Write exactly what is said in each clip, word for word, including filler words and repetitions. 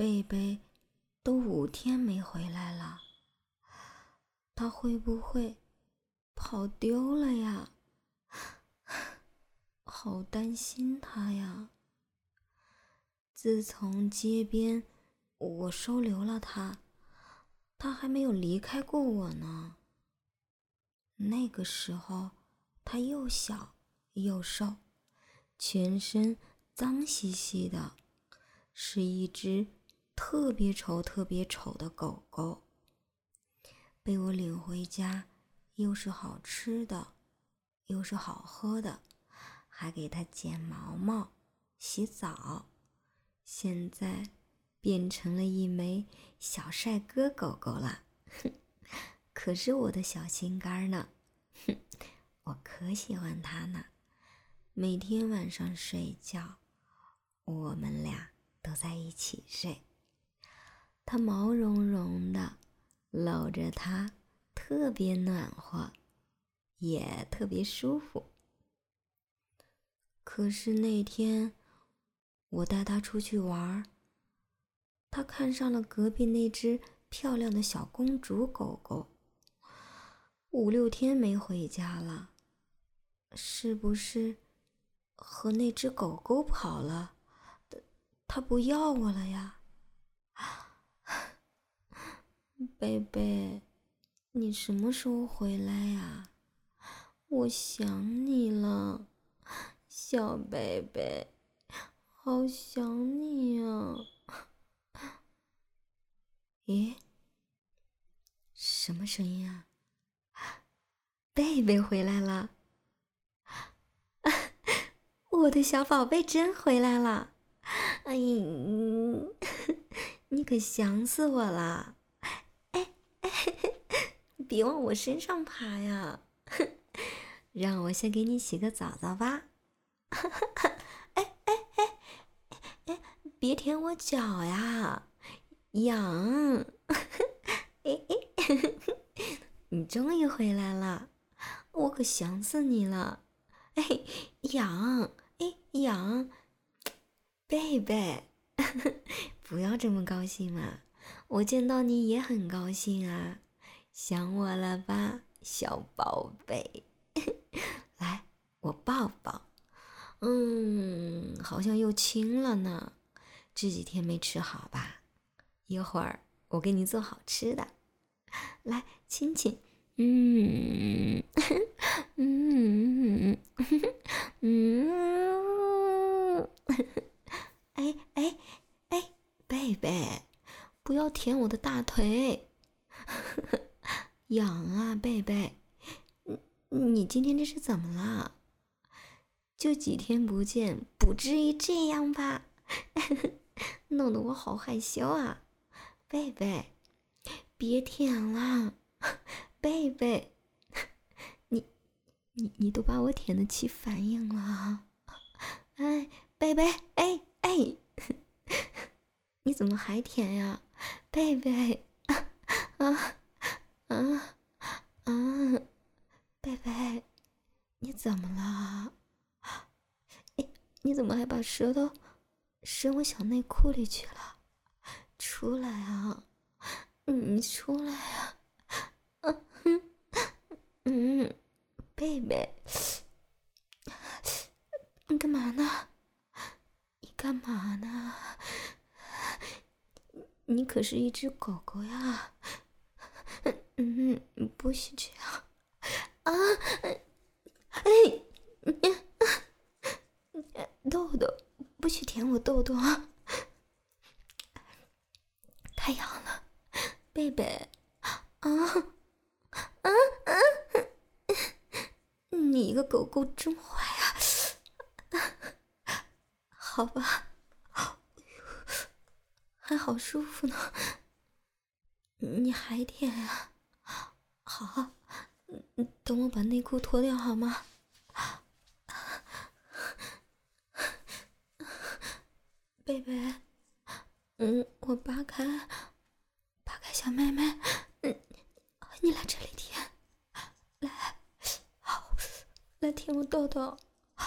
贝贝都五天没回来了，他会不会跑丢了呀？好担心他呀。自从街边我收留了他，他还没有离开过我呢。那个时候他又小又瘦，全身脏兮兮的，是一只特别丑特别丑的狗狗。被我领回家，又是好吃的，又是好喝的，还给它剪毛毛、洗澡。现在变成了一枚小帅哥狗狗了，可是我的小心肝呢，我可喜欢它呢。每天晚上睡觉，我们俩都在一起睡，它毛茸茸的，搂着它特别暖和，也特别舒服。可是那天我带它出去玩，它看上了隔壁那只漂亮的小公主狗狗，五六天没回家了，是不是和那只狗狗跑了？它不要我了呀？贝贝，你什么时候回来呀？我想你了，小贝贝，好想你啊！咦，什么声音啊？贝贝回来了，我的小宝贝真回来了！哎呀，你可想死我了！哎哎，别往我身上爬呀！让我先给你洗个澡澡吧。哎哎哎哎，别舔我脚呀，痒！哎哎，你终于回来了，我可想死你了。哎，痒！哎，痒！贝贝，不要这么高兴嘛，我见到你也很高兴啊，想我了吧，小宝贝？来，我抱抱。嗯，好像又轻了呢，这几天没吃好吧？一会儿我给你做好吃的，来亲亲。嗯嗯嗯，哎哎哎，贝贝，不要舔我的大腿，痒啊，贝贝。你今天这是怎么了？就几天不见，不至于这样吧？弄得我好害羞啊，贝贝，别舔了，贝贝，你你你都把我舔得起反应了，哎，贝贝，哎哎，你怎么还舔呀，贝贝？啊啊啊！贝贝，你怎么了？哎，你怎么还把舌头伸我小内裤里去了？出来啊！你出来啊！嗯嗯，贝贝，你干嘛呢？你干嘛呢？你可是一只狗狗呀！嗯，不许这样啊！哎，豆豆，不许舔我豆豆啊！太痒了，贝贝啊啊啊！你一个狗狗真坏啊！好吧，还好舒服呢。你还舔呀？好，等我把内裤脱掉好吗？贝贝，嗯，我扒开，扒开小妹妹，嗯，你来这里舔，来，好，来舔我豆豆，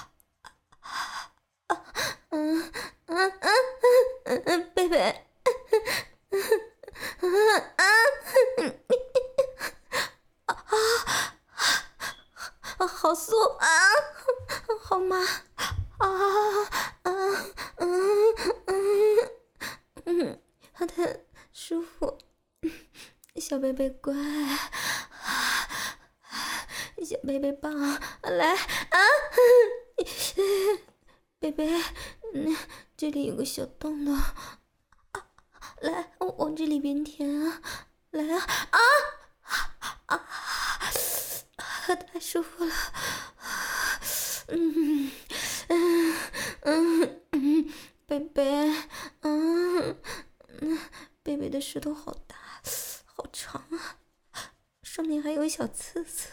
嗯嗯嗯嗯嗯，贝贝， 贝贝乖，小贝贝棒，来啊！贝贝，嗯，这里有个小洞洞，啊、来，往这里边填啊！来啊啊啊！太舒服了，嗯嗯嗯嗯，贝贝，嗯嗯，贝贝的舌头好大，好长啊，上面还有小刺刺。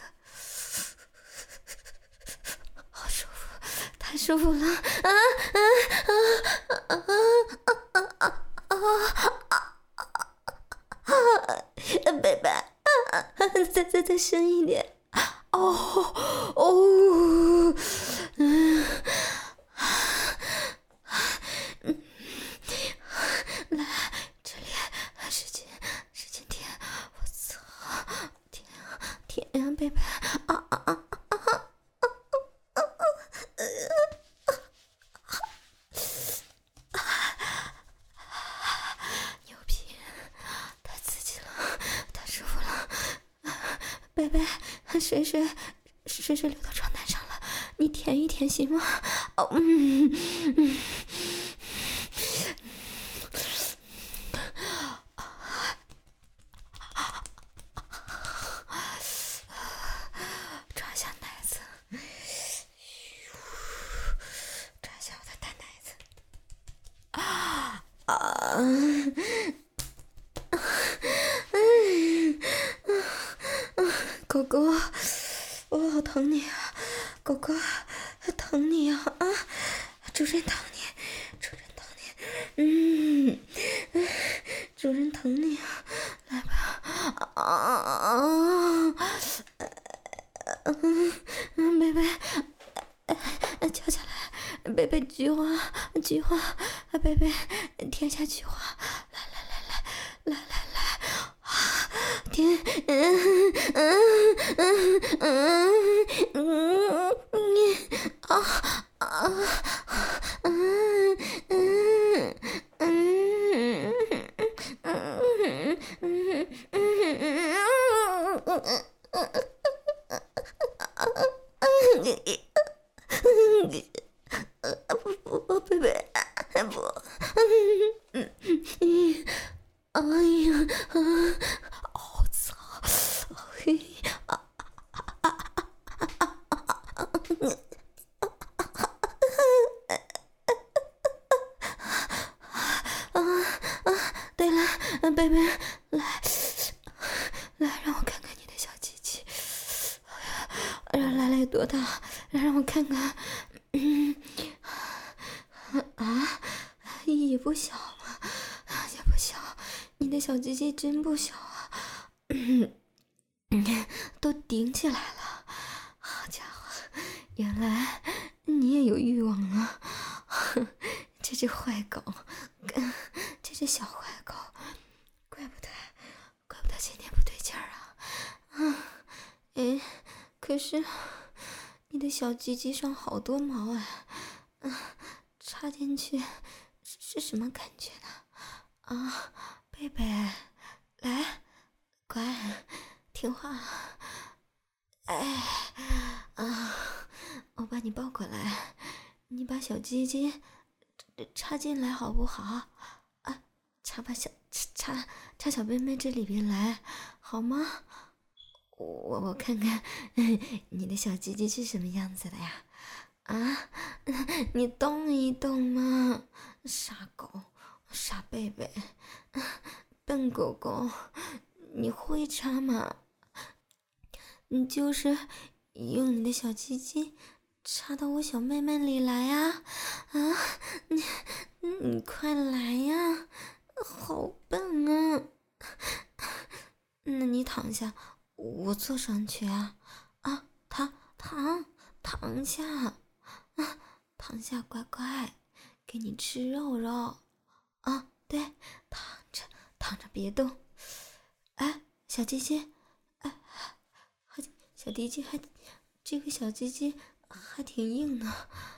太舒服了！啊啊啊啊啊啊啊啊！贝贝，再再再深一点！哦哦，嗯，来这里，使劲使劲舔！我操，舔舔呀，贝贝！啊啊啊！贝贝，水水水水流到床单上了，你舔一舔行吗？哦，嗯嗯，抓一下奶子，抓一下我的大奶子，啊啊！狗狗，我好疼你啊！狗狗，疼你啊！啊，主人疼你，主人疼你，嗯，主人疼你啊！来吧，啊，嗯嗯，贝贝，跳下来，贝贝菊花，菊花，贝贝，舔下菊花，来来来来来来来。天，嗯嗯嗯嗯嗯啊啊嗯嗯嗯嗯不不不，贝贝，不，哎呀，我操！嘿，啊啊啊！对了，贝贝，来来，让我看看你的小鸡鸡，来来来，多大？来让我看看，嗯，啊，也不小嘛，也不小，你的小鸡鸡真不小啊，嗯，都顶起来了，好家伙，原来你也有欲望啊！这只坏狗，这只小坏狗，怪不得，怪不得今天不对劲儿啊！啊，哎，可是你的小鸡鸡上好多毛啊，啊，插进去是是什么感觉呢？啊，贝贝，来，乖，听话，哎，啊，我把你抱过来，你把小鸡鸡插进来好不好？啊，插把小插插小妹妹这里边来，好吗？我我看看你的小鸡鸡是什么样子的呀？啊，你动一动嘛，傻狗，傻贝贝，笨狗狗，你会插吗？你就是用你的小鸡鸡插到我小妹妹里来呀！啊，你你快来呀！好笨啊！那你躺下，我坐上去啊！啊，躺躺躺下，啊，躺下，乖乖，给你吃肉肉啊！对，躺着躺着别动。哎，小鸡鸡，哎，小鸡鸡还这个小鸡鸡还挺硬的。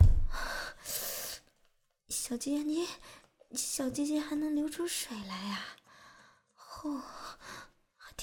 小鸡鸡，小鸡鸡还能流出水来呀、啊！哦，还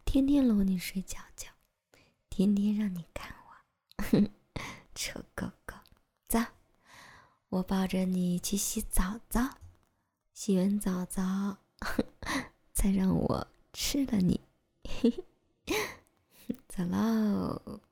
天天搂你睡觉觉，天天让你看我，臭狗狗。走，我抱着你去洗澡澡，洗完澡澡再让我吃了你。走喽。